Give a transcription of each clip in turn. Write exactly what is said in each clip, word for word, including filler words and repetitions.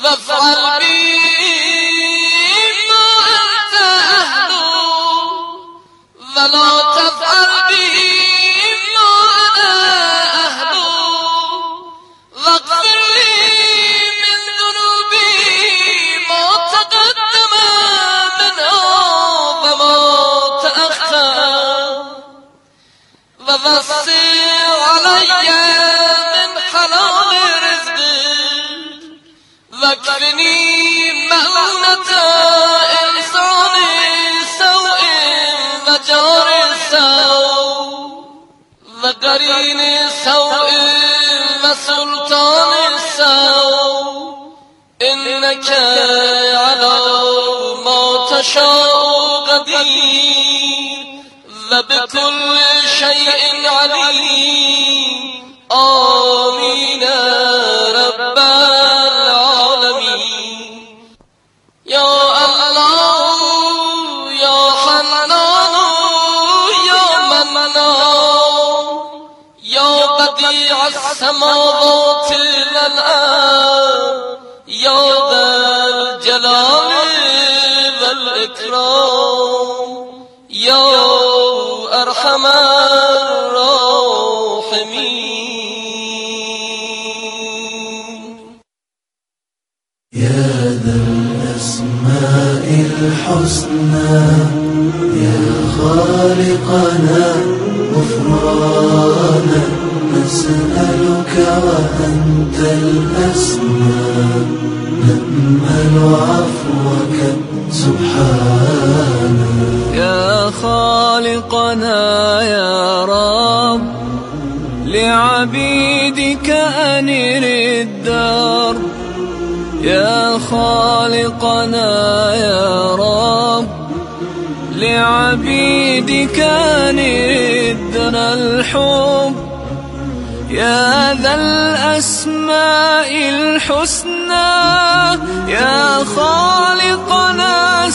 فافعل بي ما أنت أهله ولا تفعل بي ما أنا أهله واغفر لي من ذنوبي ما تقدم منها وما تأخر ووسع علي من حلال رزقك واكفني مؤونة إنسان سوء وجار سوء وقرين سوء وسلطان سوء إنك على ما تشاء قدير وبكل شيء عليم آمين رب العالمين. يا الله يا حنان يا منان يا بديع السماوات والأرض يا ذا الجلال والإكرام يا أرحم الراحمين. يا ذا الأسماء الحسنى يا خالقنا غفرانا نسألك وأنت الأسماء نأمل عفوك سبحانك. يا خالقنا يا رب لعبيدك أنر الدار يا خالقنا يا رب لعبيدك أنردنا الحب يا ذا الأسماء الحسنى يا خالقنا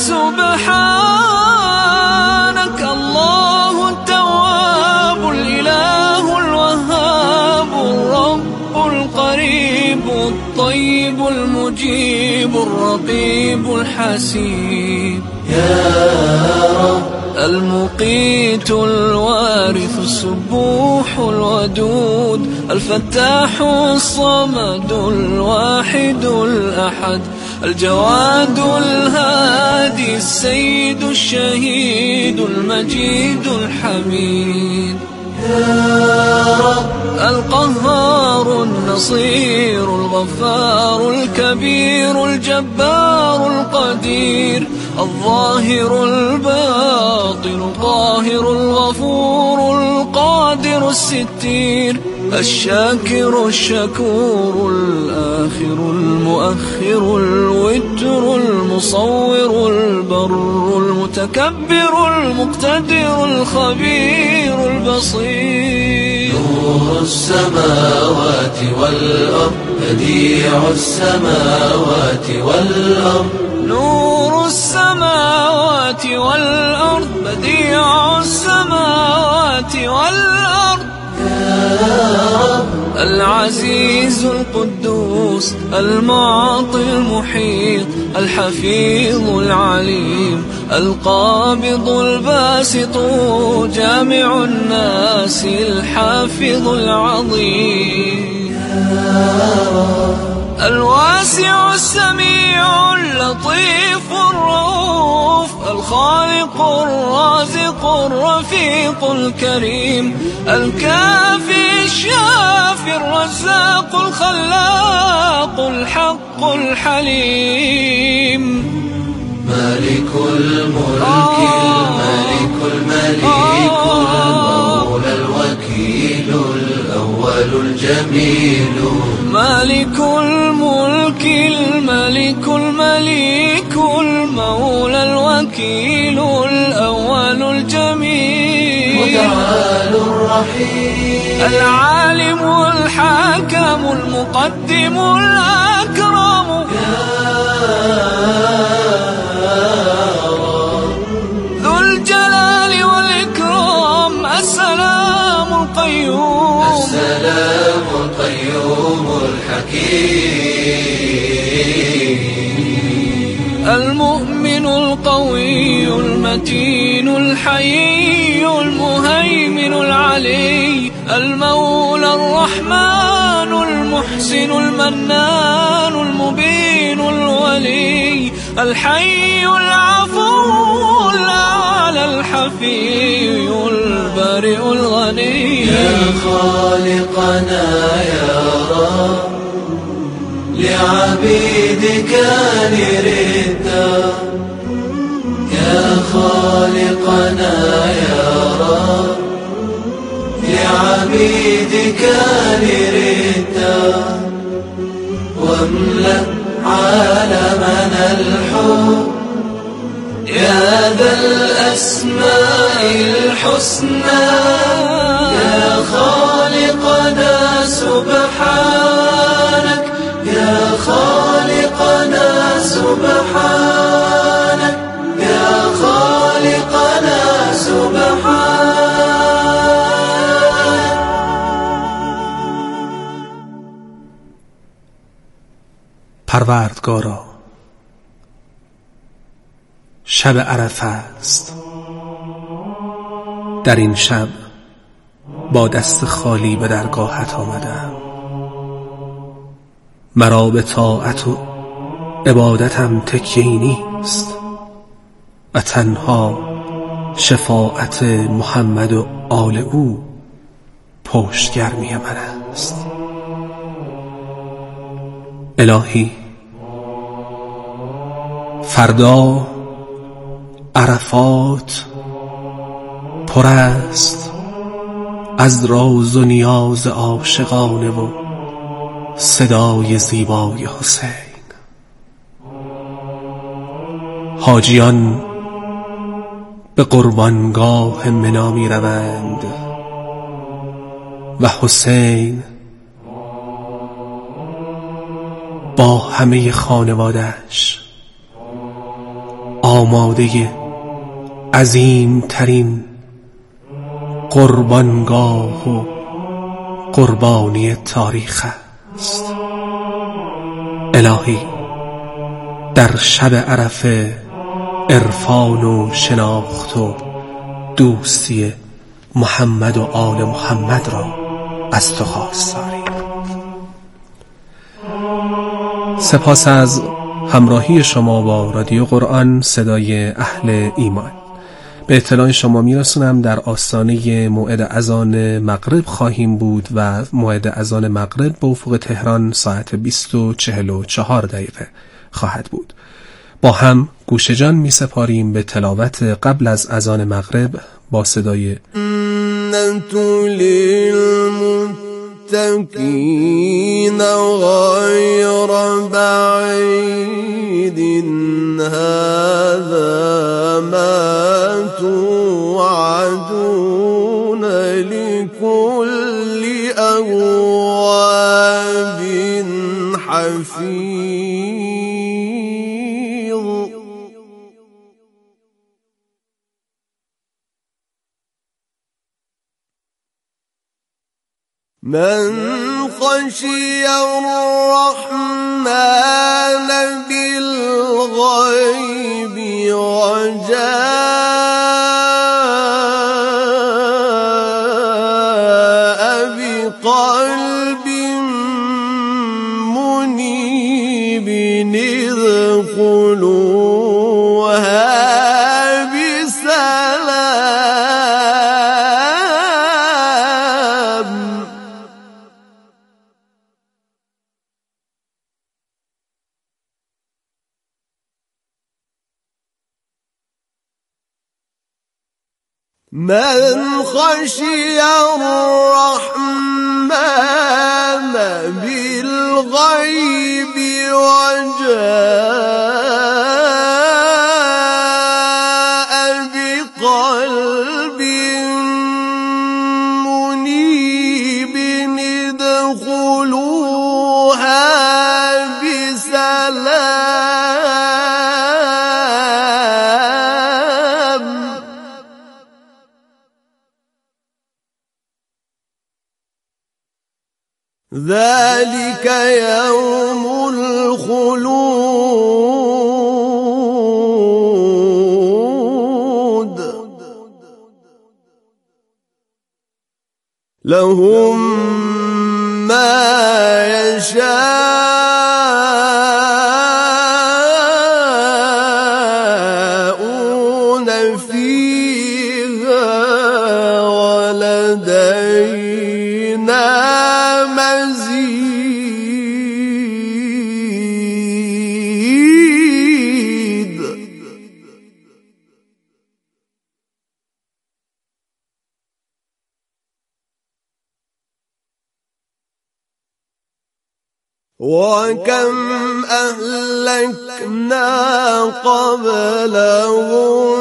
سبحانك. الله التواب الإله الوهاب الرب القريب الطيب المجيب الرقيب الحسيب يا رب المقيت الوارث السبوح الودود الفتاح الصمد الواحد الأحد الجواد الهادي السيد الشهيد المجيد الحميد يا رب القهار النصير الغفار الكبير الجبار القدير الظاهر الباطن القاهر الغفور القادر الستير الشاكر الشكور الآخر المؤخر الوتر المصور البر المتكبر المقتدر الخبير البصير. نور السماوات والأرض بديع السماوات والأرض نور السماوات والأرض بديع السماوات والأرض العزيز القدوس المعطي المحيط الحفيظ العليم القابض الباسط جامع الناس الحافظ العظيم الواسع السميع اللطيف الرؤوف الخالق الرازق الرفيق الكريم الكافي الشافي الرزاق الخلاق الحق الحليم مالك الملك الملك المليك المولى الوكيل الأول الجميل مالك الملك الملك المليك المولى الوكيل الأول الجميل متعال الرحيم العالم الحاكم المقدم الأكرم ذو الجلال والإكرام السلام القيوم السلام القيوم الحكيم المؤمن القوي المتين الحيي المهيمن العلي، المولى الرحمن المحسن المنان المبين الولي، الحي العفو الأعلى الحفي البارئ الغني. يا خالقنا يا رب لعبيدك نردا، يا خالقنا يا رب لعبيدك نردا، واملأ عالمنا الحب يا ذا الأسماء الحسنى. يا خالقنا سبحانك، يا خالقنا سبحانك، يا خالقنا سبحانك. پروردگارا، شب عرفه است. در این شب با دست خالی به درگاهت آمدم. مرا به طاعت و عبادتم تکیه‌ای نیست و تنها شفاعت محمد و آل او پشتگرمی من است. الهی، فردا عرفات پر است از راز و نیاز عاشقانه و صدای زیبای حسین. حاجیان به قربانگاه منا می روند و حسین با همه خانواده‌اش آماده عظیم ترین قربانگاه و قربانی تاریخ است. الهی، در شب عرفه عرفان و شناخت و دوستی محمد و آل محمد را از تو خواستاریم. سپاس از همراهی شما با رادیو قرآن صدای اهل ایمان. به اطلاع شما میرسونم در آستانه موعد اذان مغرب خواهیم بود و موعد اذان مغرب به افق تهران ساعت بیست و چهل و چهار دقیقه خواهد بود. با هم گوش جان می سپاریم به تلاوت قبل از اذان مغرب با صدای للمتقين غير بعيد هذا ما توعدون لكل أواب حفيظ. من خشي الرحمن بالغيب وجاء بقلب منيب ادخلوها بسلام. من خشي الرحمن بالغيب وجاء بقلب منيب ادخلوها بسلام. ذلك يوم الخلود لهم ما يشاءون فيها ولدينا مزيد. وكم أهلكنا قبلهم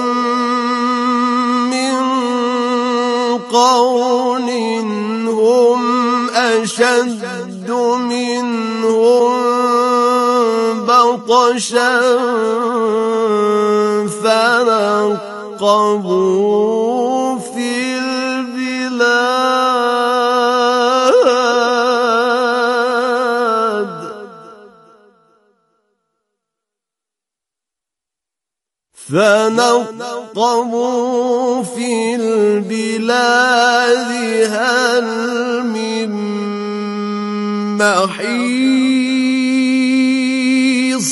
من قرن هم أشد منهم بطشا فنقبوا في البلاد فنقبوا في البلاد هل من محيص.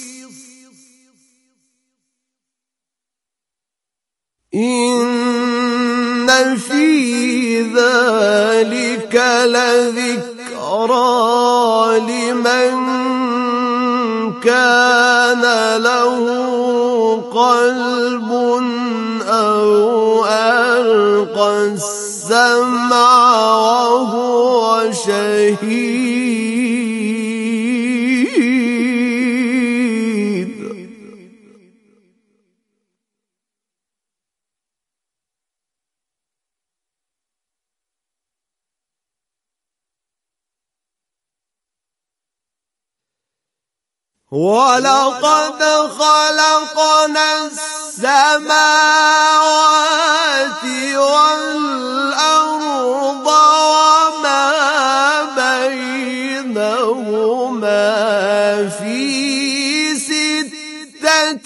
إن في ذلك لذكرى لمن كان له قلب أو ألقى السمع وهو شهيد. ولقد خلقنا السماوات والأرض وما بينهما في ستة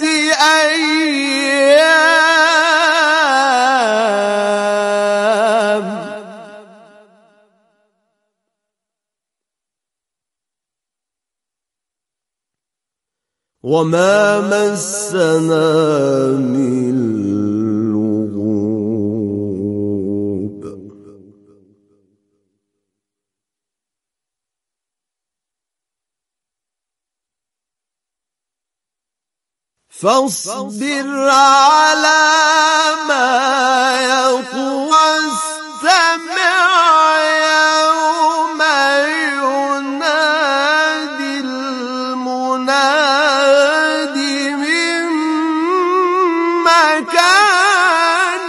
أيام وما مسنا من لغوب. فاصبر على ما يقول واستمع يوم ينادي المنادي من مكان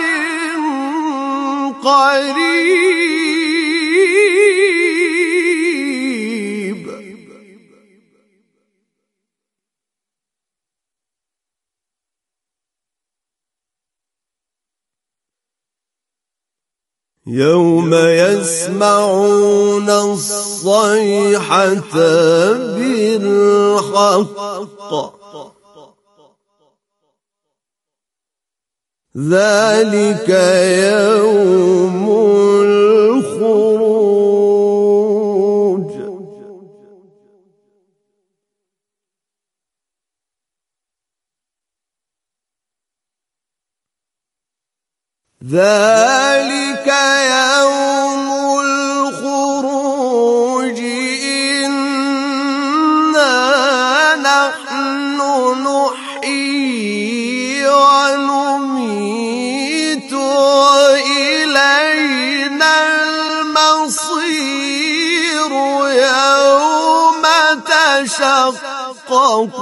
قريب. يوم يسمعون الصيحة بالحق ذلك يوم الخروج. ذلك يوم الخروج إنا نحن نحيي ونميت وإلينا المصير يوم تشقق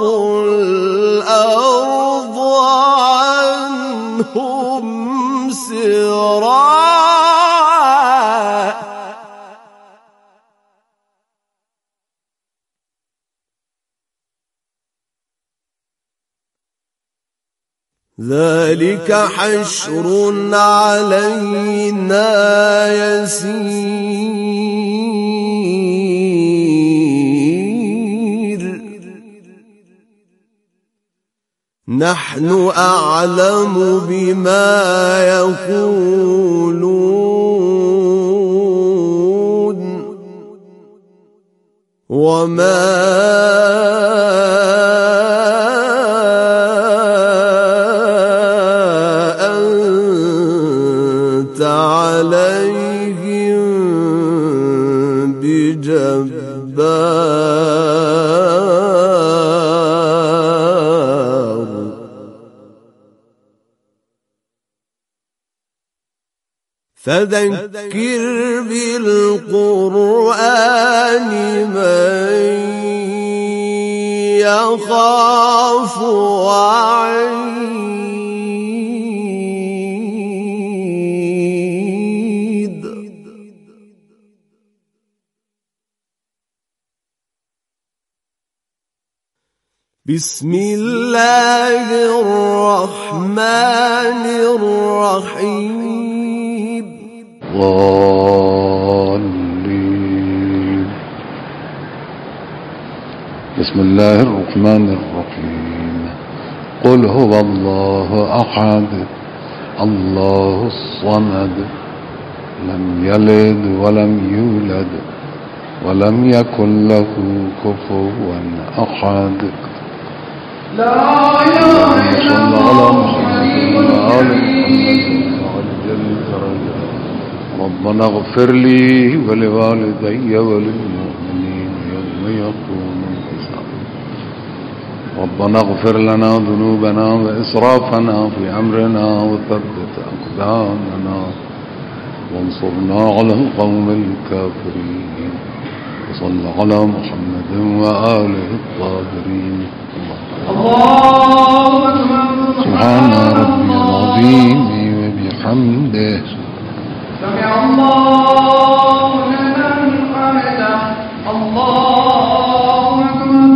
الأرض عنهم سراعا. ذلك حشر علينا يسير نحن أعلم بما يقولون وما أنت عليهم بجبار فذكر بالقرآن من يخاف وعيد بسم الله الرحمن الرحيم ضالين بسم الله الرحمن الرحيم قل هو الله أحد الله الصمد لم يلد ولم يولد ولم يكن له كفوا أحد لا إله إلا الله ربنا اغفر لي ولوالدي وللمؤمنين يوم يقوم الحساب ربنا اغفر لنا ذنوبنا وإسرافنا في أمرنا وثبت أقدامنا وانصرنا على القوم الكافرين وصل على محمد وآله الطاهرين الله أكبر سبحان ربي العظيم وبحمده سمع الله لمن حمده الله أكبر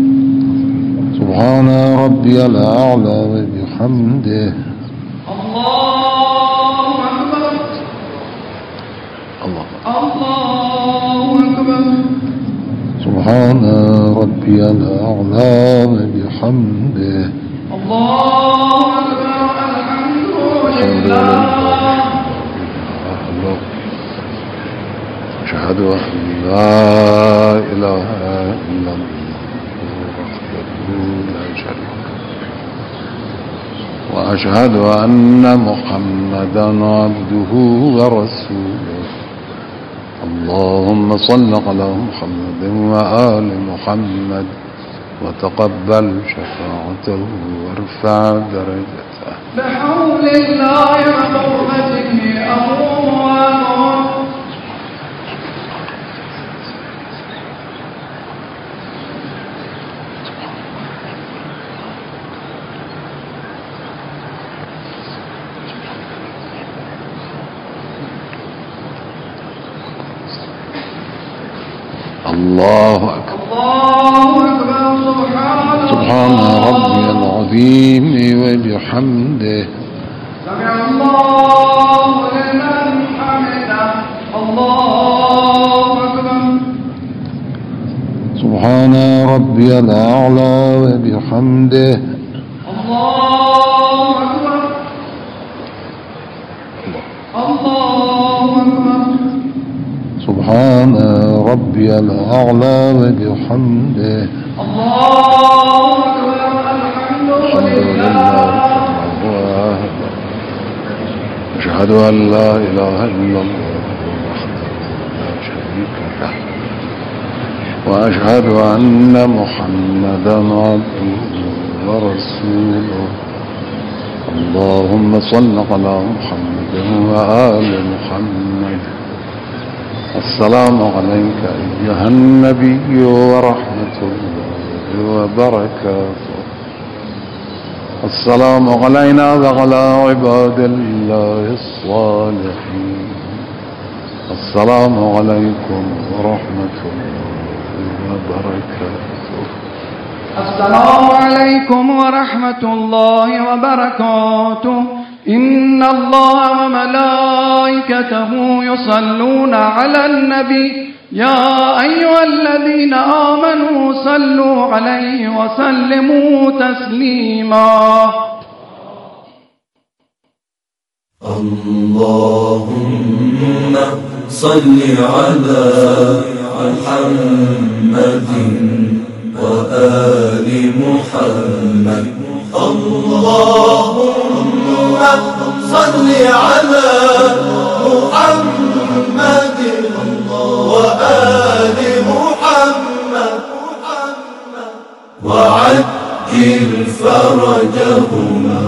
سبحان ربي الأعلى وبحمده الله أكبر الله الله أكبر سبحان ربي الأعلى وبحمده الله أكبر الحمد لله أشهد أن لا إله إلا الله وحده لا شريك له وأشهد أن محمدا عبده ورسوله اللهم صل على محمد وآل محمد وتقبل شفاعته وارفع درجته بحول الله وقوته أموال الله أكبر الله أكبر سبحان ربي العظيم وبحمده سمع الله لمن حمده الله أكبر سبحان ربي الأعلى وبحمده الله أكبر الله أكبر سبحان ربي الأعلى وبحمده الله أكبر الحمد لله أشهد أن لا إله إلا الله وحده لا شريك له وأشهد أن محمدا عبده ورسوله اللهم صل على محمد وآل محمد السلام عليك أيها النبي ورحمة الله وبركاته السلام علينا وعلى عباد الله الصالحين السلام عليكم ورحمة الله وبركاته السلام عليكم ورحمة الله وبركاته إن الله وملائكته يصلون على النبي يا أيها الذين آمنوا صلوا عليه وسلموا تسليما اللهم صل على محمد وآل محمد. اللهم صل على محمد وآل محمد وعجل فرجهما.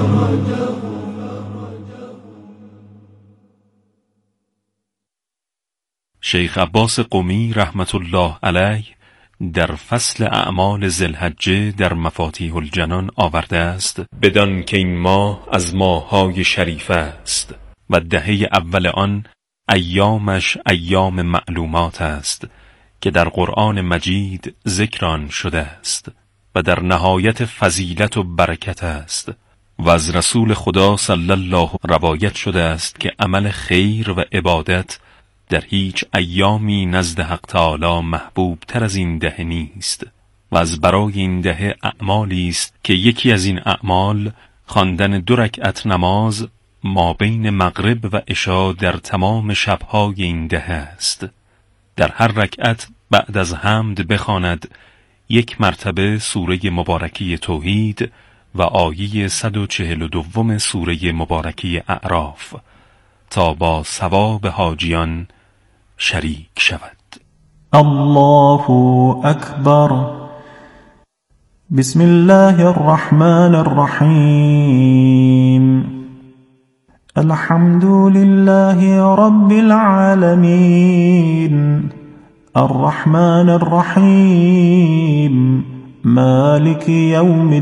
شیخ عباس قمی رحمت الله علیه در فصل اعمال ذوالحجه در مفاتیح الجنان آورده است: بدان که این ماه از ماه‌های شریف است و دهه اول آن ایامش ایام معلومات است که در قرآن مجید ذکر آن شده است و در نهایت فضیلت و برکت است و از رسول خدا صلی الله روایت شده است که عمل خیر و عبادت در هیچ ایامی نزد حق تعالی محبوب تر از این دهه نیست و از برای این دهه اعمالی است که یکی از این اعمال خواندن دو رکعت نماز ما بین مغرب و عشا در تمام شبهای این دهه است. در هر رکعت بعد از حمد بخواند یک مرتبه سوره مبارکه توحید و آیه صد و چهل و دوم سوره مبارکه اعراف تا با ثواب حاجیان شریک شود. الله اکبر. بسم الله الرحمن الرحیم. الحمد لله رب العالمين الرحمن الرحيم مالك يوم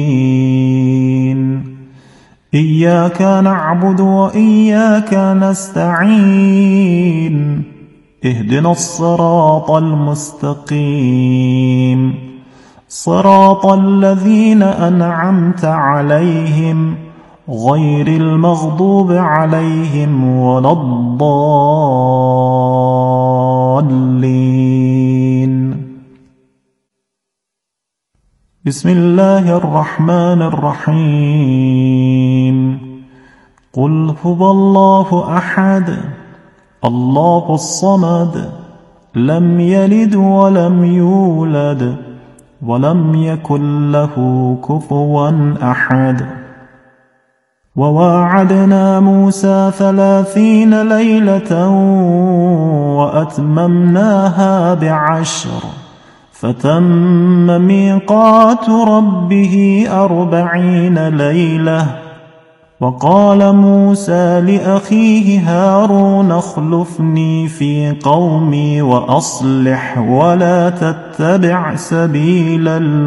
الدين إياك نعبد وإياك نستعين اهدنا الصراط المستقيم صراط الذين أنعمت عليهم غير المغضوب عليهم ولا الضالين. بسم الله الرحمن الرحيم. قل هو الله أحد الله الصمد لم يلد ولم يولد ولم يكن له كفوا أحد. وواعدنا موسى ثلاثين ليلة وأتممناها بعشر فتم ميقات ربه أربعين ليلة. وقال موسى لأخيه هارون اخلفني في قومي وأصلح ولا تتبع سبيل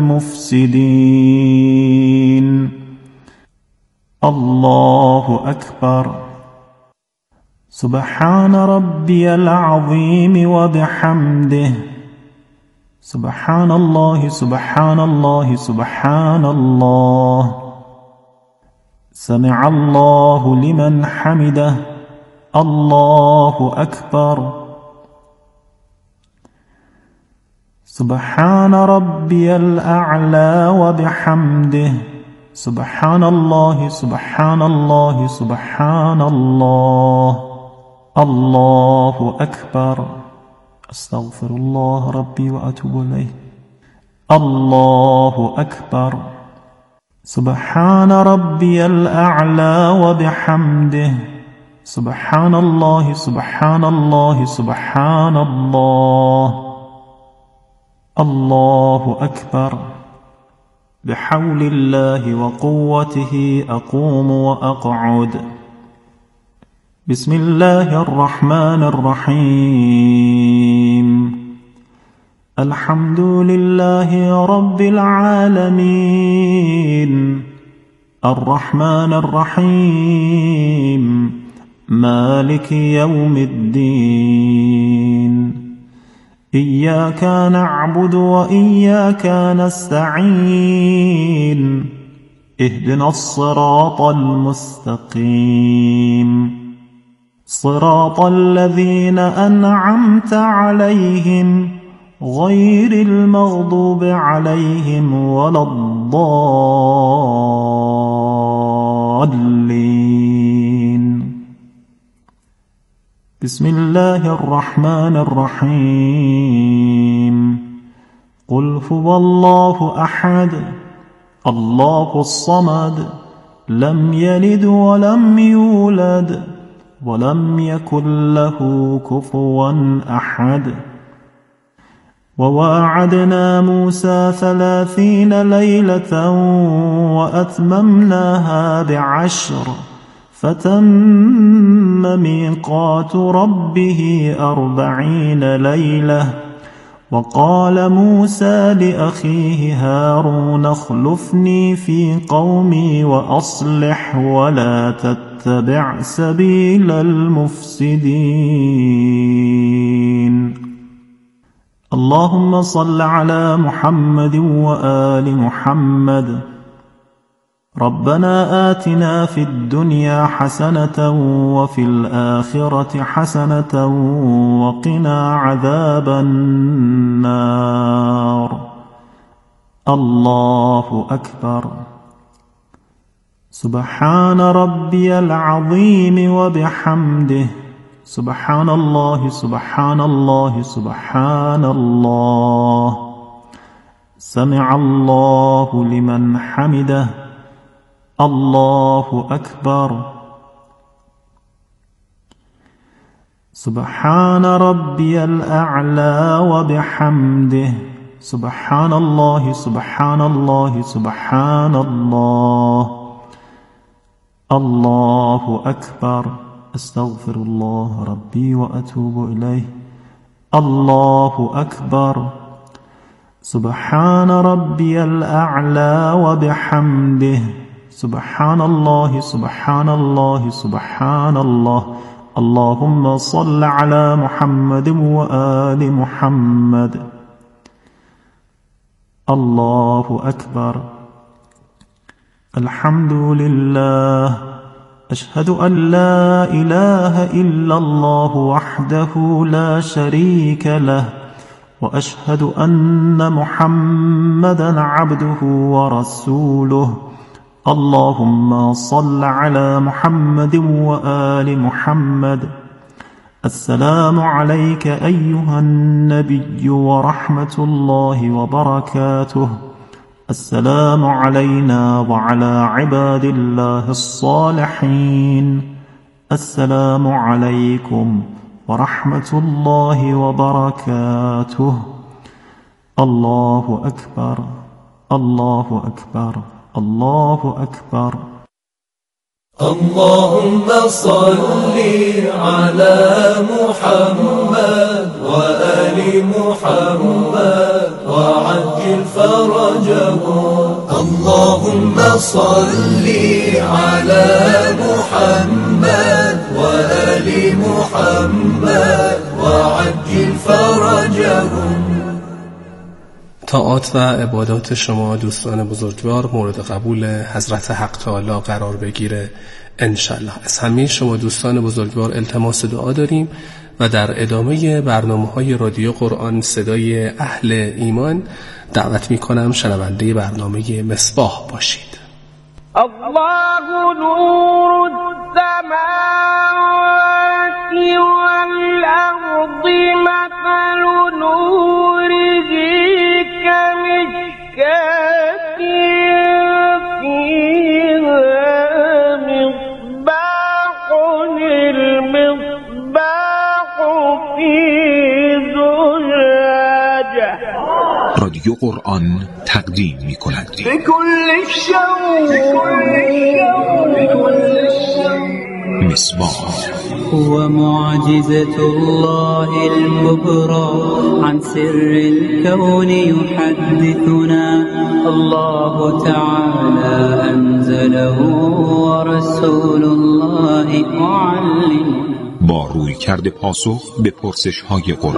المفسدين. الله أكبر. سبحان ربي العظيم وبحمده. سبحان الله سبحان الله سبحان الله. سمع الله لمن حمده. الله أكبر. سبحان ربي الأعلى وبحمده. سبحان الله سبحان الله سبحان الله. الله أكبر. أستغفر الله ربي وأتوب إليه. الله أكبر. سبحان ربي الأعلى وبحمده. سبحان الله سبحان الله سبحان الله. الله أكبر. بحول الله وقوته أقوم وأقعد. بسم الله الرحمن الرحيم. الحمد لله رب العالمين الرحمن الرحيم مالك يوم الدين إياك نعبد وإياك نستعين اهدنا الصراط المستقيم صراط الذين أنعمت عليهم غير المغضوب عليهم ولا الضالين. بسم الله الرحمن الرحيم قل هو الله أحد الله الصمد لم يلد ولم يولد ولم يكن له كفوا أحد وواعدنا موسى ثلاثين ليلة وأتممناها بعشر فتم ميقات ربه أربعين ليلة وقال موسى لأخيه هارون اخلفني في قومي وأصلح ولا تتبع سبيل المفسدين اللهم صل على محمد وآل محمد ربنا آتنا في الدنيا حسنة وفي الآخرة حسنة وقنا عذاب النار الله أكبر سبحان ربي العظيم وبحمده سبحان الله سبحان الله سبحان الله سمع الله لمن حمده الله أكبر سبحان ربي الأعلى وبحمده سبحان الله سبحان الله سبحان الله الله أكبر أستغفر الله ربي وأتوب إليه الله أكبر سبحان ربي الأعلى وبحمده سبحان الله سبحان الله سبحان الله اللهم صل على محمد وآل محمد الله أكبر الحمد لله أشهد أن لا إله إلا الله وحده لا شريك له وأشهد أن محمدا عبده ورسوله اللهم صل على محمد وآل محمد السلام عليك أيها النبي ورحمة الله وبركاته السلام علينا وعلى عباد الله الصالحين السلام عليكم ورحمة الله وبركاته الله أكبر الله أكبر الله أكبر اللهم صل على محمد وآل محمد وعجل فرجهم اللهم صل على محمد وآل محمد وعجل فرجهم. طاعات و عبادات شما دوستان بزرگوار مورد قبول حضرت حق تعالی قرار بگیره انشالله. از همه شما دوستان بزرگوار التماس دعا داریم و در ادامه برنامه‌های رادیو قرآن صدای اهل ایمان دعوت می‌کنم شنونده برنامه مصباح باشید. الله نور السماوات والأرض مثل نوره كمشكاة فيها مصباح المصباح في زجاجة. رادیو قرآن تقدیم می کند بكل الشوق مصباح هو معجزة الله الكبرى عن سر الكون يحدثنا الله تعالى أنزله ورسول الله معلم با روی کرده پاسخ به پرسش های قرآن.